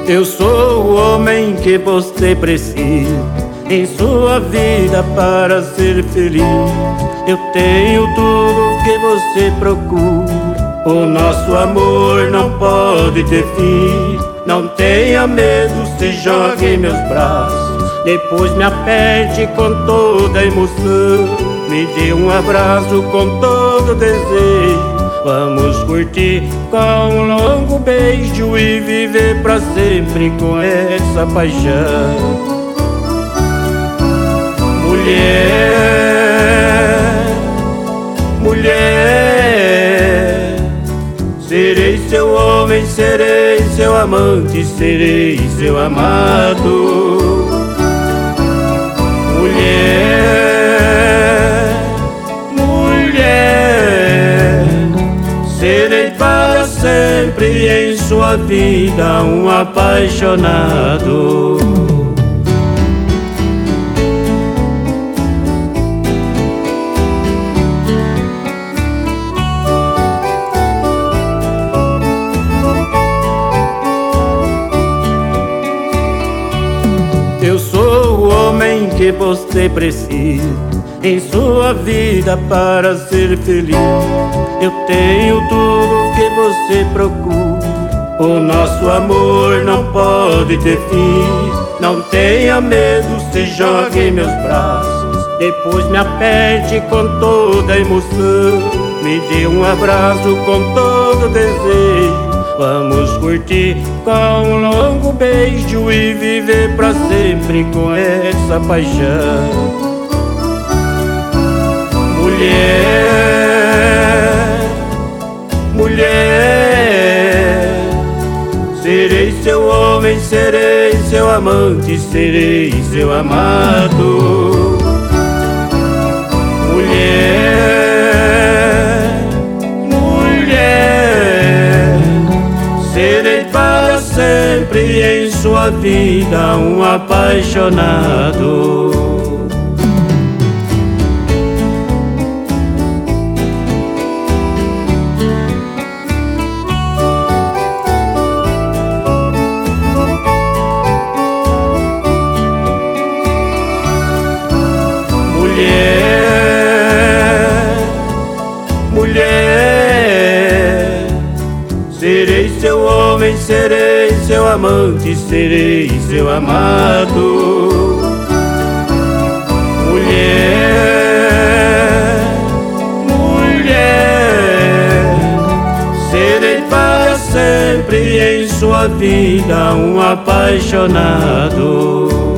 Eu sou o homem que você precisa em sua vida para ser feliz. Eu tenho tudo que você procura. O nosso amor não pode ter fim. Não tenha medo, se jogue em meus braços. Depois me aperte com toda a emoção. Me dê um abraço com todo desejo. Vamos curtir com um longo beijo e viver pra sempre com essa paixão. Mulher, mulher, serei seu homem, serei seu amante, serei seu amado. Mulher, mulher, serei para sempre em sua vida um apaixonado. Eu sou o homem que você precisa em sua vida para ser feliz. Eu tenho tudo que você procura. O nosso amor não pode ter fim. Não tenha medo, se jogue em meus braços. Depois me aperte com toda a emoção. Me dê um abraço com todo desejo. Vamos curtir com um longo beijo e viver pra sempre com essa paixão. Mulher, mulher, serei seu homem, serei seu amante, serei seu amado. Mulher, mulher, serei para sempre em sua vida um apaixonado. Mulher, mulher, serei seu homem, serei seu amante, serei seu amado. Mulher, mulher, serei para sempre em sua vida um apaixonado.